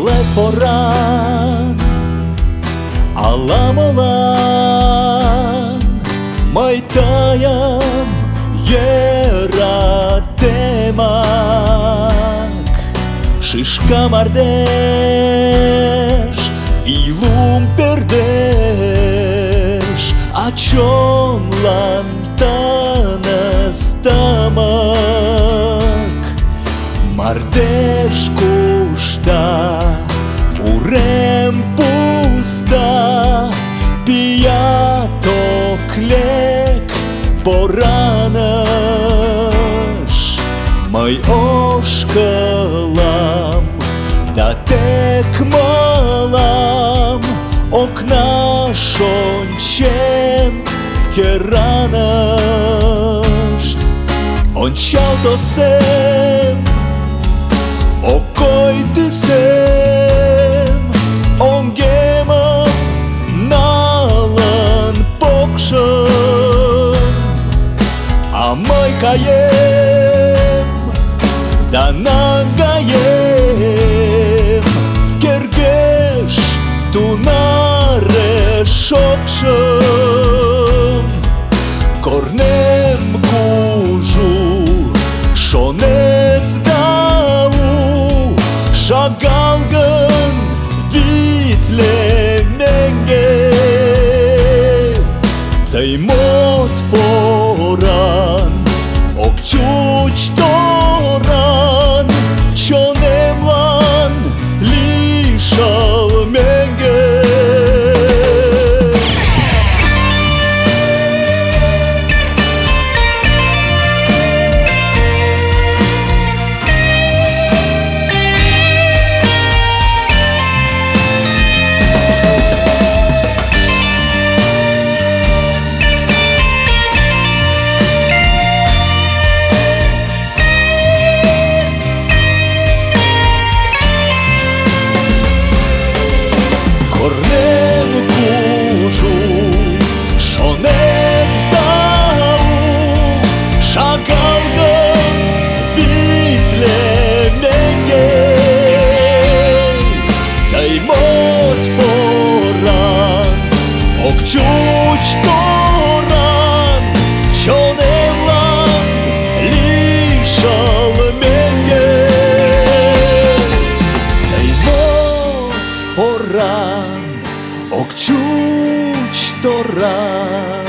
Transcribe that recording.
але поран alam-alan maytayam yaratemak Shishka mardesh ilum perdesh Achon lantanas tamak Mardesh kushta urem pusta Piatoklek poranash Mai oshkalam da tek malam Okna shonchen keranash Onchal tosem okoy tisem Ongemam nalan poksham Amay kayem da nagayem Kergesh tunare shoksham Kornem kuju shonet dau Shagalgan vitle menge Taimot poran okchuch toran Chonemlan lishal menge Kornem kuju shonet dau Shagalgan vitle menge Taimot poran okchuch toran Chonemlan lishal menge Taimot poran okchuch toran